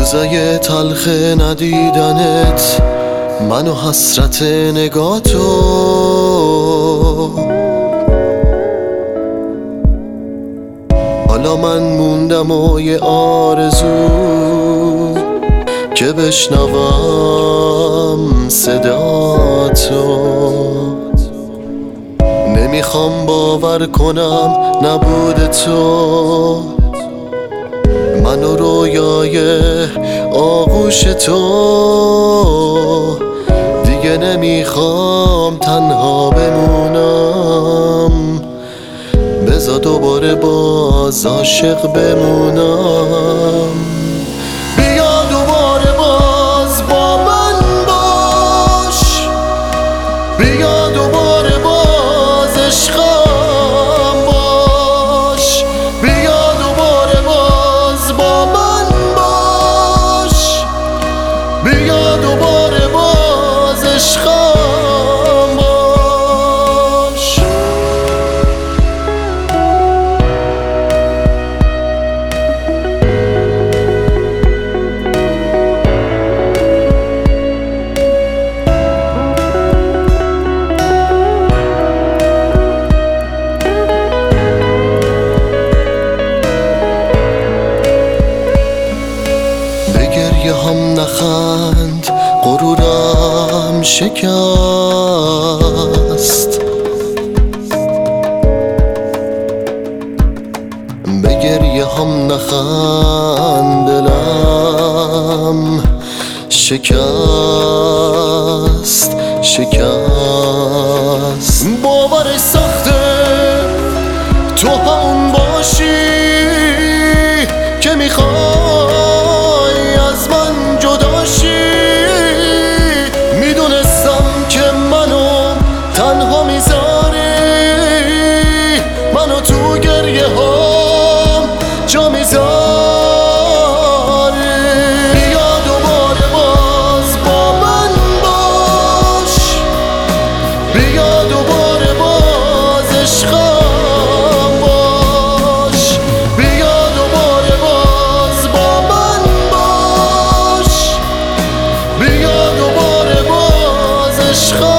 روزای تلخ ندیدنت، من و حسرت نگاه تو. حالا من موندم و یه آرزو که بشنوم صدا تو. نمیخوام باور کنم نبود تو، من و رویای آغوش تو. دیگه نمیخوام تنها بمونم، بذار دوباره باز عاشق بمونم. بیا دوباره باز با من باش، بیا دوباره باز عشقم باش. بیا دوباره باز با من باش، بیا دوباره باز عشقم باش. هم نخند، غرورم شکست. به گریه هم نخند، دلم شکست. باورش سخته تو همون باشی که میخوای از من جداشی. میدونستم که منو تنها میذاری، منو تو گریه هام جا میذاری. بیا دوباره باز با من باش، بیا دوباره باز عشقم باش. بیا دوباره باز با من باش، بیا دوباره باز عشقم